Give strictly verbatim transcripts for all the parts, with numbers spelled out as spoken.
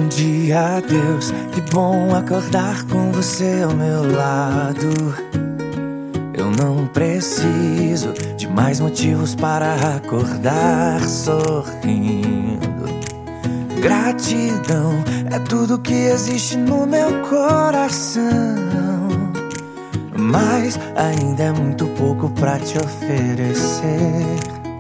Bom dia, Deus, que bom acordar com você ao meu lado. Eu não preciso de mais motivos para acordar sorrindo. Gratidão é tudo que existe no meu coração, mas ainda é muito pouco pra te oferecer.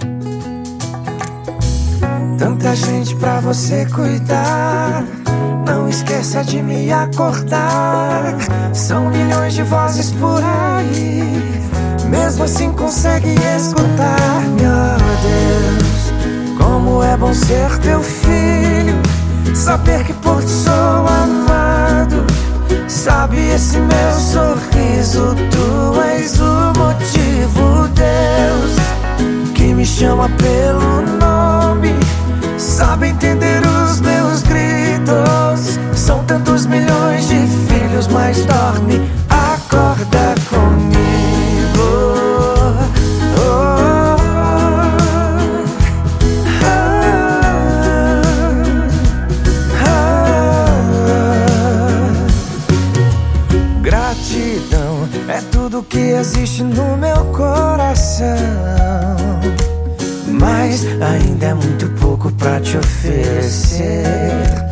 Tanta gente pra você cuidar, não esqueça de me acordar. São milhões de vozes por aí, mesmo assim consegue escutar. Meu Deus, como é bom ser teu filho, saber que por ti sou amado. Sabe esse meu sorriso, tu és o motivo, Deus, que me chama pelo nome. Sabe entender os meus gritos. São tantos milhões de filhos, mas dorme, acorda comigo. Oh, oh, oh. Gratidão é tudo que existe no meu coração, mas ainda é muito pouco pra te oferecer.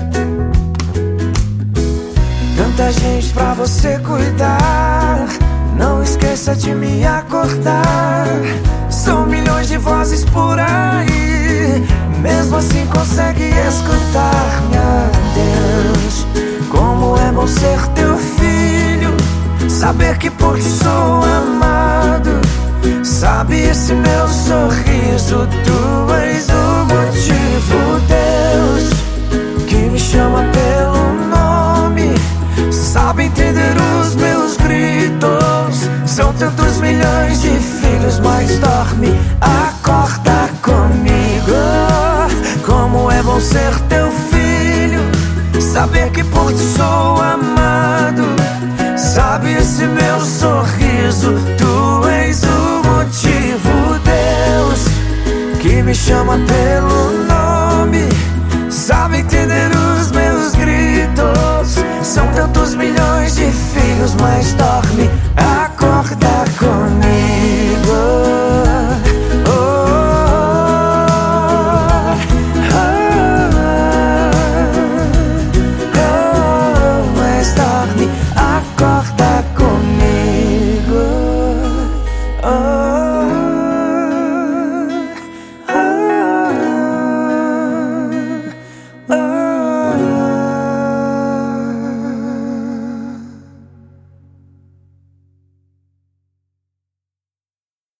Tanta gente pra você cuidar, não esqueça de me acordar. São milhões de vozes por aí, mesmo assim consegue escutar. Meu Deus, como é bom ser teu filho, saber que por ti sou amado. Sabe esse meu sorriso, tu és o motivo, Deus, que me chama pelo nome. Sabe entender os meus gritos. São tantos milhões de filhos, mas dorme, acorda comigo. Como é bom ser teu filho, saber que por ti sou amado. Sabe esse meu sorriso, tu és o motivo, Deus, que me chama pelo